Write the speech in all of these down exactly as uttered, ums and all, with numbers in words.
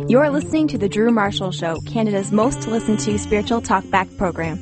You're listening to The Drew Marshall Show, Canada's most listened to spiritual talkback program.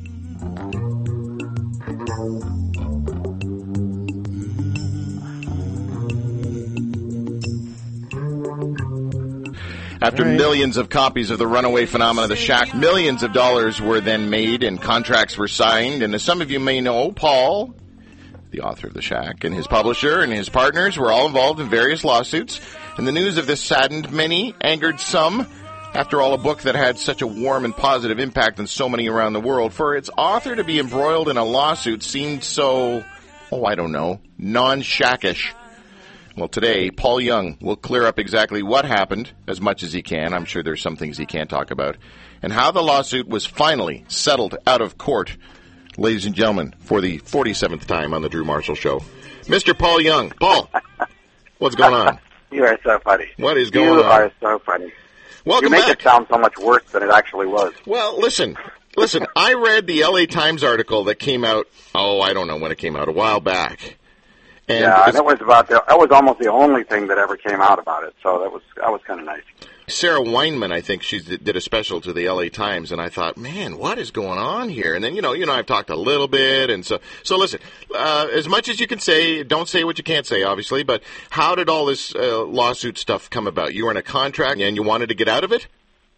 After right. millions of copies of the runaway phenomenon of the Shack, millions of dollars were then made and contracts were signed. And as some of you may know, Paul, the author of the Shack, and his publisher and his partners were all involved in various lawsuits. And the news of this saddened many, angered some. After all, a book that had such a warm and positive impact on so many around the world, for its author to be embroiled in a lawsuit seemed so, oh, I don't know, non-Shackish. Well, today, Paul Young will clear up exactly what happened, as much as he can. I'm sure there's some things he can't talk about. And how the lawsuit was finally settled out of court. Ladies and gentlemen, for the forty-seventh time on The Drew Marshall Show, Mister Paul Young. Paul, what's going on? You are so funny. What is going you on? You are so funny. Welcome You make back. it sound so much worse than it actually was. Well, listen. Listen, I read the L A Times article that came out, oh, I don't know when it came out, a while back. And yeah, and it was about the, that was almost the only thing that ever came out about it. So that was that was kind of nice. Sarah Weinman, I think she did a special to the L A Times, and I thought, man, what is going on here? And then you know, you know, I've talked a little bit, and so so listen. Uh, as much as you can say, don't say what you can't say, obviously. But how did all this uh, lawsuit stuff come about? You were in a contract, and you wanted to get out of it.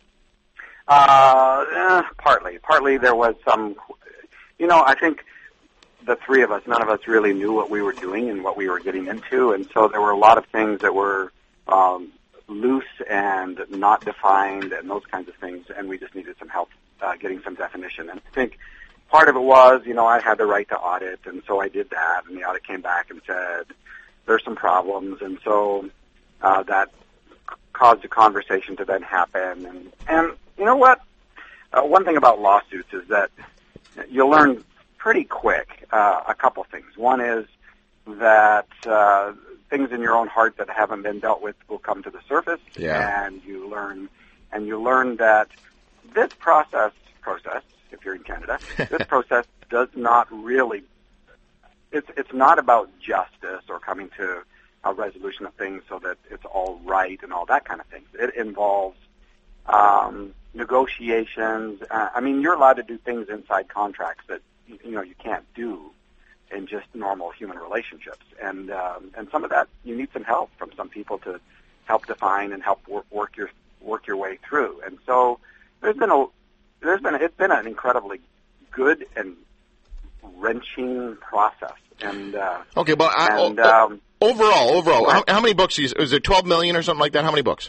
Uh, eh, partly, partly there was some. You know, I think. The three of us, none of us really knew what we were doing and what we were getting into, and so there were a lot of things that were um, loose and not defined and those kinds of things, and we just needed some help uh, getting some definition. And I think part of it was, you know, I had the right to audit, and so I did that, and the audit came back and said, there's some problems, and so uh, that c- caused a conversation to then happen. And, and you know what? Uh, one thing about lawsuits is that you'll learn pretty quick uh, a couple things. One is that uh, things in your own heart that haven't been dealt with will come to the surface, yeah. and you learn and you learn that this process process, if you're in Canada, this process does not really. It's it's not about justice or coming to a resolution of things so that it's all right and all that kind of thing. It involves um, negotiations. Uh, I mean, you're allowed to do things inside contracts that you know you can't do in just normal human relationships, and um, and some of that you need some help from some people to help define and help work, work your work your way through. And so there's been a there's been it's been an incredibly good and wrenching process. And uh, okay, but I, and, um, overall, overall, how, how many books is, is it? twelve million or something like that? How many books?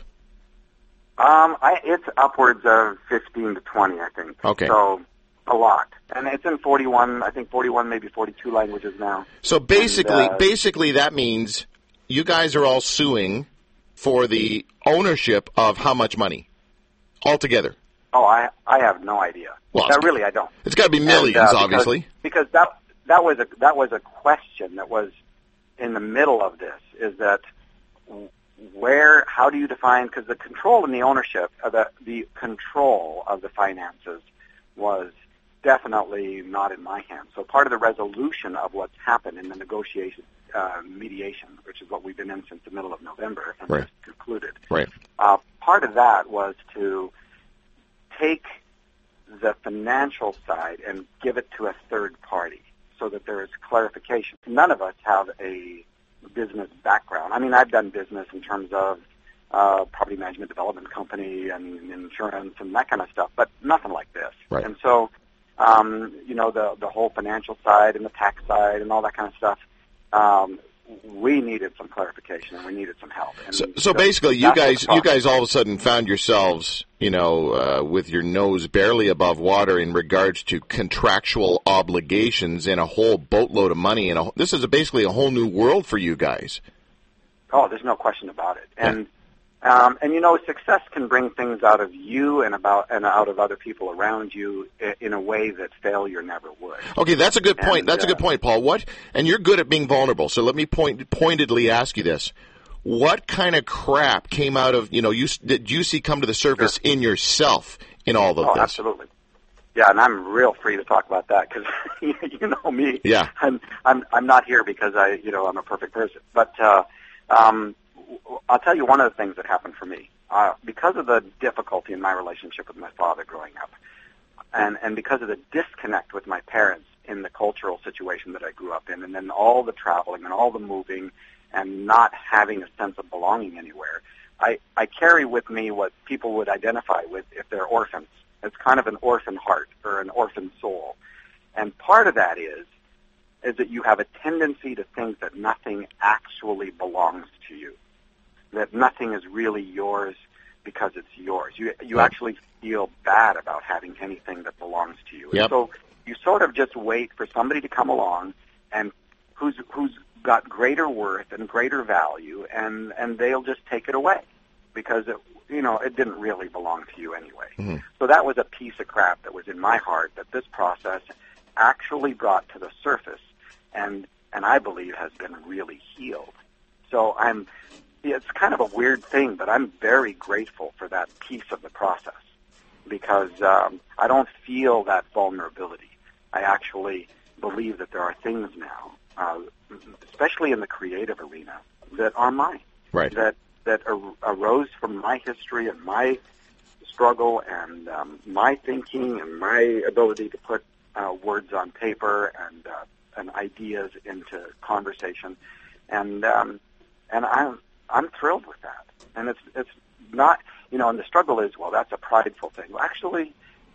Um, I, it's upwards of fifteen to twenty, I think. Okay, so. A lot, and it's in forty-one. I think forty-one, maybe forty-two languages now. So basically, and, uh, basically, that means you guys are all suing for the ownership of how much money altogether? Oh, I I have no idea. Well, no, really, I don't. It's got to be millions, and, uh, obviously. Because, because that that was a that was a question that was in the middle of this. Is that where? How do you define? Because the control and the ownership of the the control of the finances was definitely not in my hands. So part of the resolution of what's happened in the negotiation, uh, mediation, which is what we've been in since the middle of November and right. just concluded. Right. Uh, part of that was to take the financial side and give it to a third party so that there is clarification. None of us have a business background. I mean, I've done business in terms of uh, property management development company and insurance and that kind of stuff, but nothing like this. Right. And so Um, you know, the the whole financial side and the tax side and all that kind of stuff, um, we needed some clarification and we needed some help. And so, so basically, you guys, you guys all of a sudden found yourselves, you know, uh, with your nose barely above water in regards to contractual obligations and a whole boatload of money. And a, this is a, basically a whole new world for you guys. Oh, there's no question about it. And Um, and you know, success can bring things out of you and about and out of other people around you in a way that failure never would. Okay, that's a good point. And, that's uh, a good point, Paul. What? And you're good at being vulnerable. So let me point pointedly ask you this: what kind of crap came out of you know you did you see come to the surface sure. in yourself in all of oh, this? Absolutely. Yeah, and I'm real free to talk about that because you know me. Yeah. I'm I'm I'm not here because I you know I'm a perfect person, but uh, um. I'll tell you one of the things that happened for me. uh, because of the difficulty in my relationship with my father growing up, and, and because of the disconnect with my parents in the cultural situation that I grew up in, and then all the traveling and all the moving and not having a sense of belonging anywhere, I, I carry with me what people would identify with if they're orphans. It's kind of an orphan heart or an orphan soul. And part of that is, is that you have a tendency to think that nothing actually belongs to you, that nothing is really yours because it's yours. You you Right. actually feel bad about having anything that belongs to you. Yep. And so you sort of just wait for somebody to come along and who's who's got greater worth and greater value, and, and they'll just take it away because, it, you know, it didn't really belong to you anyway. Mm-hmm. So that was a piece of crap that was in my heart that this process actually brought to the surface and, and I believe has been really healed. So I'm, it's kind of a weird thing, but I'm very grateful for that piece of the process because um, I don't feel that vulnerability. I actually believe that there are things now, uh, especially in the creative arena, that are mine. Right. That that ar- arose from my history and my struggle and um, my thinking and my ability to put uh, words on paper and uh, and ideas into conversation, and um, and I'm I'm thrilled with that. And it's it's not, you know, and the struggle is, well, that's a prideful thing. Well, actually,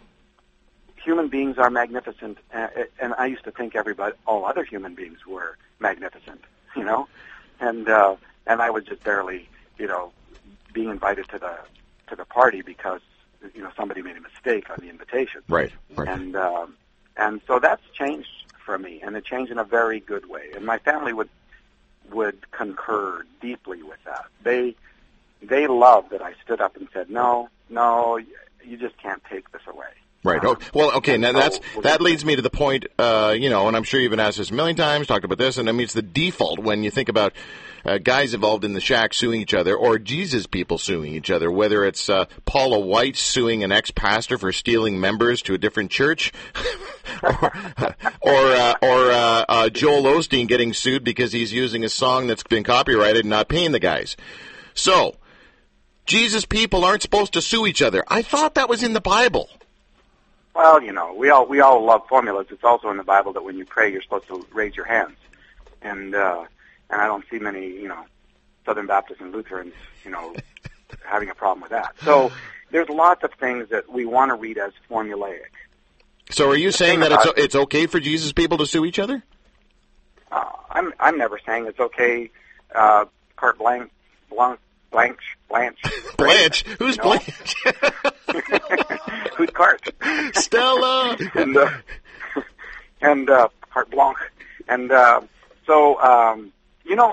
human beings are magnificent, and, and I used to think everybody, all other human beings were magnificent, you know, and uh, and I was just barely, you know, being invited to the to the party because, you know, somebody made a mistake on the invitation. Right, right. And um, and so that's changed for me, and it changed in a very good way. And my family would would concur deeply with that. They they loved that I stood up and said, no, no, you just can't take this away. Right. Um, Oh, well, okay. Now so that's we're that gonna- leads me to the point. Uh, you know, and I'm sure you've been asked this a million times, talked about this, and I mean it's the default when you think about uh, guys involved in the shack suing each other, or Jesus people suing each other. Whether it's uh, Paula White suing an ex-pastor for stealing members to a different church, or or, uh, or uh, uh, Joel Osteen getting sued because he's using a song that's been copyrighted and not paying the guys. So, Jesus people aren't supposed to sue each other. I thought that was in the Bible. Well, you know, we all we all love formulas. It's also in the Bible that when you pray, you're supposed to raise your hands, and uh, and I don't see many, you know, Southern Baptists and Lutherans, you know, having a problem with that. So there's lots of things that we want to read as formulaic. So are you saying thing that it's about- it's okay for Jesus people to sue each other? Uh, I'm I'm never saying it's okay. Uh, carte blanche, blanche, blanche, blanche. Blanche? Who's You know? Blanche? Who's carte? Stella! and uh, and uh, carte blanche, and uh, so um, you know,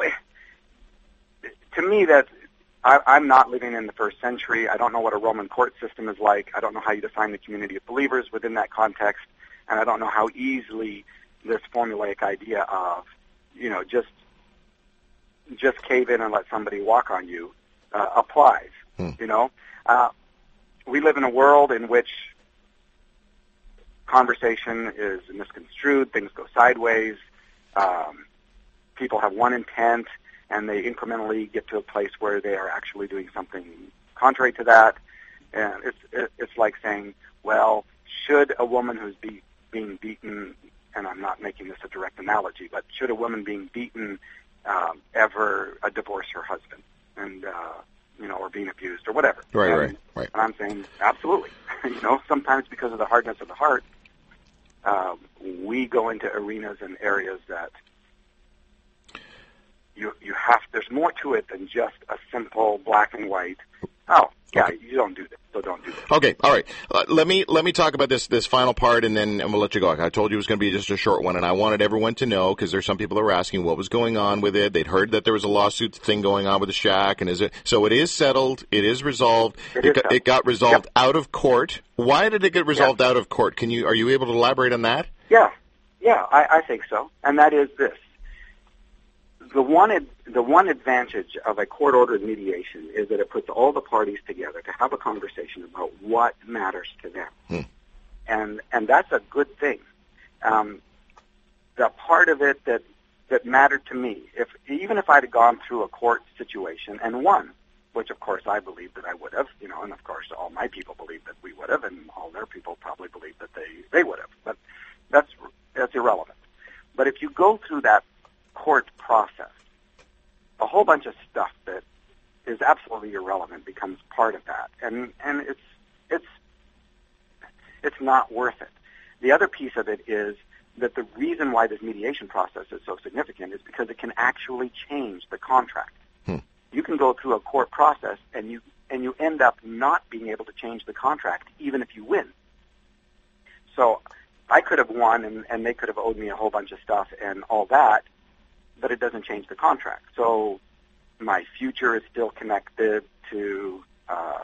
to me that I, I'm not living in the first century. I don't know what a Roman court system is like. I don't know how you define the community of believers within that context, and I don't know how easily this formulaic idea of, you know, just just cave in and let somebody walk on you uh, applies. Hmm. You know, uh, we live in a world in which conversation is misconstrued, things go sideways, um, people have one intent, and they incrementally get to a place where they are actually doing something contrary to that. And it's it, it's like saying, well, should a woman who's be, being beaten, and I'm not making this a direct analogy, but should a woman being beaten um, ever uh, divorce her husband, and uh, you know, or being abused or whatever? Right, and, right, right. And I'm saying absolutely. you know, sometimes because of the hardness of the heart, um, we go into arenas and areas that you you have. There's more to it than just a simple black and white. Oh, yeah, Okay. you don't do this, so don't do this. Okay, all right. Uh, let me let me talk about this this final part, and then and we'll let you go. I told you it was going to be just a short one, and I wanted everyone to know because there's some people that were asking what was going on with it. They'd heard that there was a lawsuit thing going on with the shack, and is it so? It is settled. It is resolved. It It, is got, settled. it got resolved Yep. out of court. Why did it get resolved out of court? Can you are you able to elaborate on that? Yeah, yeah, I, I think so, and that is this. The one ad, the one advantage of a court-ordered mediation is that it puts all the parties together to have a conversation about what matters to them, Hmm. and and that's a good thing. Um, the part of it that that mattered to me, if even if I'd have gone through a court situation and won, which of course I believed that I would have, you know, and of course all my people believed that we would have, and all their people probably believed that they, they would have. But that's that's irrelevant. But if you go through that court process, a whole bunch of stuff that is absolutely irrelevant becomes part of that, and and it's it's it's not worth it. The other piece of it is that the reason why this mediation process is so significant is because it can actually change the contract. Hmm. You can go through a court process and you and you end up not being able to change the contract even if you win. So I could have won and, and they could have owed me a whole bunch of stuff and all that, but it doesn't change the contract. So my future is still connected to uh,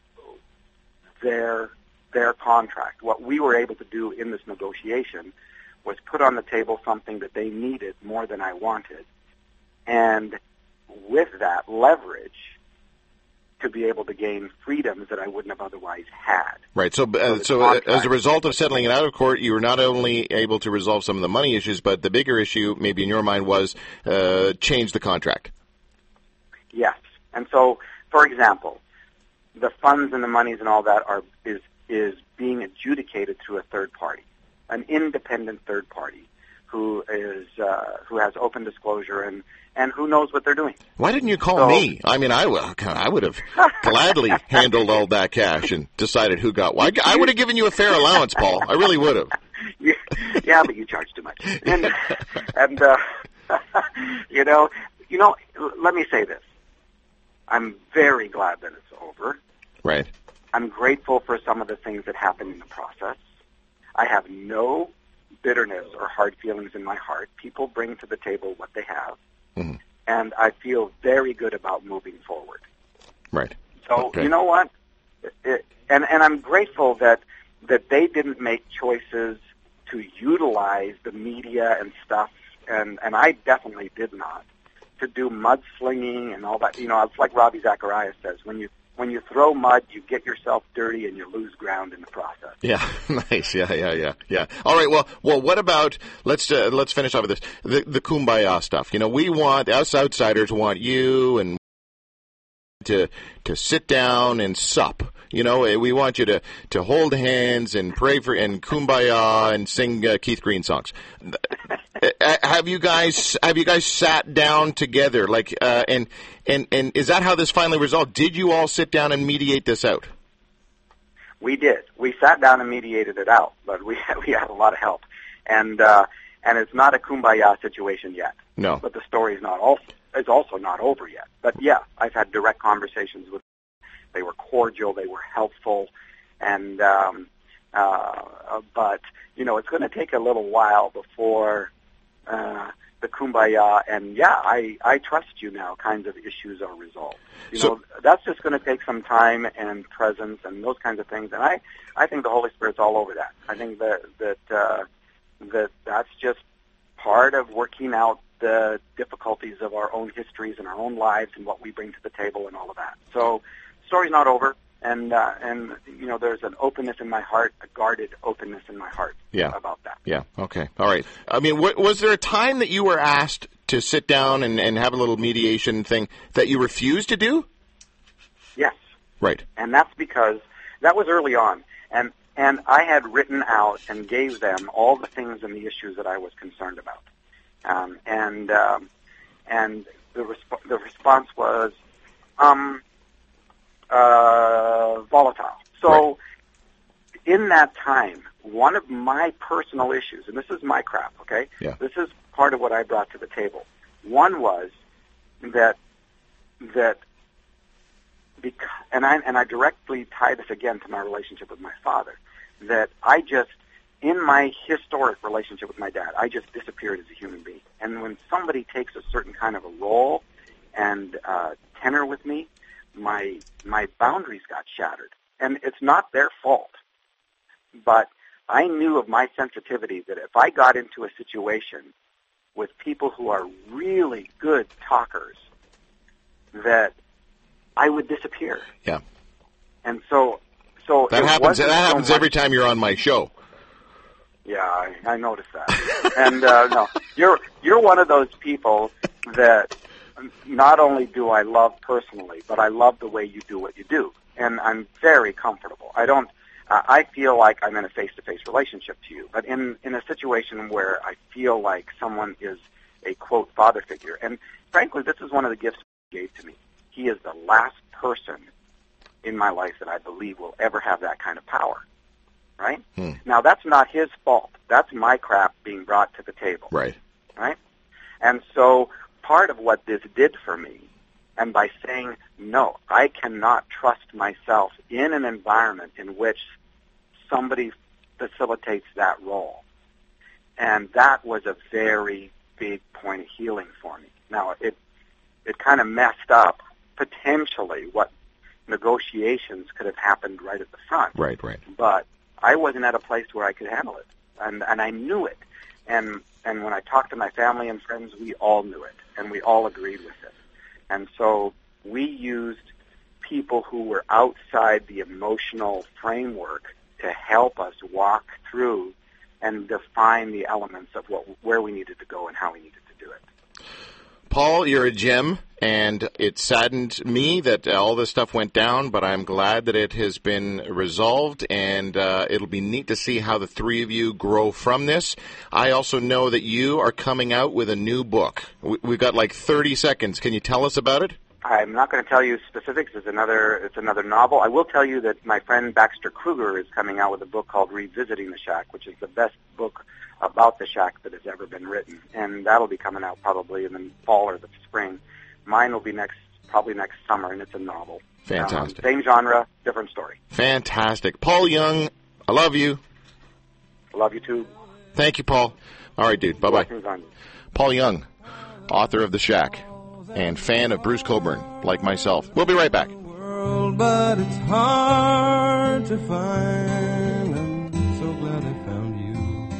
their their contract. What we were able to do in this negotiation was put on the table something that they needed more than I wanted, and with that leverage to be able to gain freedoms that I wouldn't have otherwise had. Right. So, uh, so, so uh, as a result of settling it out of court, you were not only able to resolve some of the money issues, but the bigger issue, maybe in your mind, was uh, change the contract. Yes. And so, for example, the funds and the monies and all that are is is being adjudicated through a third party, an independent third party who is uh, who has open disclosure and, and who knows what they're doing. Why didn't you call so, me? I mean, I, I would have gladly handled all that cash and decided who got what. I, I would have given you a fair allowance, Paul. I really would have. Yeah, yeah, but you charge too much. And, and uh, you know, you know, let me say this. I'm very glad that it's over. Right. I'm grateful for some of the things that happened in the process. I have no bitterness or hard feelings in my heart. People bring to the table what they have, mm-hmm. and I feel very good about moving forward. Right. So okay. You know what? It, it, and and I'm grateful that that they didn't make choices to utilize the media and stuff, and and I definitely did not, to do mudslinging and all that. You know, it's like Ravi Zacharias says, when you when you throw mud, you get yourself dirty and you lose ground in the process. Yeah, nice. Yeah, yeah, yeah, yeah. All right. Well, well. What about let's uh, let's finish off with this. The the kumbaya stuff. You know, we want us outsiders want you and to to sit down and sup. You know, we want you to, to hold hands and pray for and kumbaya and sing uh, Keith Green songs. have you guys have you guys sat down together? Like, uh, and and and is that how this finally resolved? Did you all sit down and mediate this out? We did. We sat down and mediated it out, but we we had a lot of help, and uh, and it's not a kumbaya situation yet. No, but the story is not also it's also not over yet. But yeah, I've had direct conversations with. They were cordial. They were helpful, and um, uh, but you know it's going to take a little while before uh, the kumbaya and yeah, I I trust you now kinds of issues are resolved. You so, know that's just going to take some time and presence and those kinds of things. And I I think the Holy Spirit's all over that. I think that that uh, that that's just part of working out the difficulties of our own histories and our own lives and what we bring to the table and all of that. So. Story's not over, and uh, and you know there's an openness in my heart, a guarded openness in my heart yeah. about that. Yeah. Okay. All right. I mean, w- was there a time that you were asked to sit down and, and have a little mediation thing that you refused to do? Yes. Right. And that's because that was early on, and and I had written out and gave them all the things and the issues that I was concerned about, um, and um, and the resp- the response was. Um, Uh, volatile. So right. In that time, one of my personal issues, and this is my crap, okay? Yeah. This is part of what I brought to the table. One was that, that, because, and I, and I directly tie this again to my relationship with my father, that I just, in my historic relationship with my dad, I just disappeared as a human being. And when somebody takes a certain kind of a role and uh, tenor with me, my my boundaries got shattered. And it's not their fault. But I knew of my sensitivity that if I got into a situation with people who are really good talkers, that I would disappear. Yeah. And so so that happens that so happens much, every time you're on my show. Yeah, I, I noticed that. and uh, no, you're you're one of those people that not only do I love personally, but I love the way you do what you do. And I'm very comfortable. I don't, uh, I feel like I'm in a face-to-face relationship to you. But in, in a situation where I feel like someone is a, quote, father figure, and frankly, this is one of the gifts he gave to me. He is the last person in my life that I believe will ever have that kind of power, right? Hmm. Now, that's not his fault. That's my crap being brought to the table. Right. Right? And so part of what this did for me, and by saying, no, I cannot trust myself in an environment in which somebody facilitates that role. And that was a very big point of healing for me. Now, it it kind of messed up, potentially, what negotiations could have happened right at the front. Right, right. But I wasn't at a place where I could handle it, and and I knew it. And and when I talked to my family and friends, we all knew it, and we all agreed with it. And so we used people who were outside the emotional framework to help us walk through and define the elements of what where we needed to go and how we needed to do it. Paul, you're a gem, and it saddened me that all this stuff went down, but I'm glad that it has been resolved, and uh, it'll be neat to see how the three of you grow from this. I also know that you are coming out with a new book. We've got like thirty seconds. Can you tell us about it? I'm not going to tell you specifics. It's another, it's another novel. I will tell you that my friend Baxter Kruger is coming out with a book called Revisiting the Shack, which is the best book about the shack that has ever been written, and that'll be coming out probably in the fall or the spring. Mine will be next, probably next summer, and it's a novel. Fantastic. Um, same genre, different story. Fantastic. Paul Young, I love you. I love you too. Thank you, Paul. All right, dude. Bye-bye. Blessings on you. Paul Young, author of The Shack, and fan of Bruce Cockburn, like myself. We'll be right back. World, but it's hard to find. I'm so glad I found you.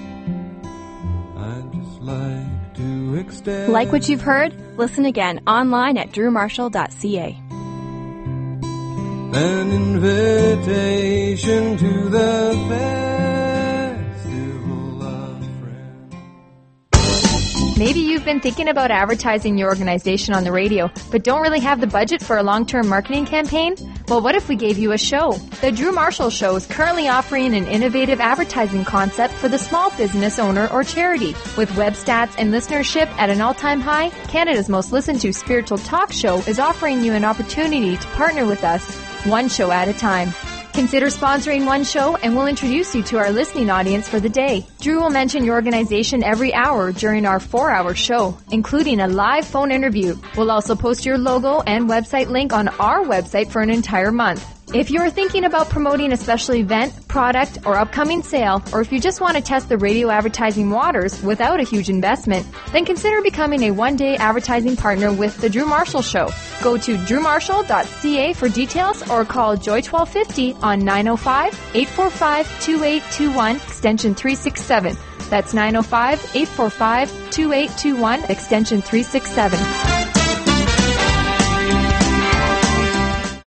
I'd just like to extend. Like what you've heard? Listen again online at drew marshall dot c a. An invitation to the festival of friends. Maybe you've been thinking about advertising your organization on the radio, but don't really have the budget for a long-term marketing campaign? Well, what if we gave you a show? The Drew Marshall Show is currently offering an innovative advertising concept for the small business owner or charity. With web stats and listenership at an all-time high, Canada's most listened to spiritual talk show is offering you an opportunity to partner with us, one show at a time. Consider sponsoring one show and we'll introduce you to our listening audience for the day. Drew will mention your organization every hour during our four-hour show, including a live phone interview. We'll also post your logo and website link on our website for an entire month. If you are thinking about promoting a special event, product, or upcoming sale, or if you just want to test the radio advertising waters without a huge investment, then consider becoming a one-day advertising partner with The Drew Marshall Show. Go to drew marshall dot c a for details or call Joy twelve fifty on nine oh five, eight four five, two eight two one, extension three six seven. That's nine oh five, eight four five, two eight two one, extension three six seven.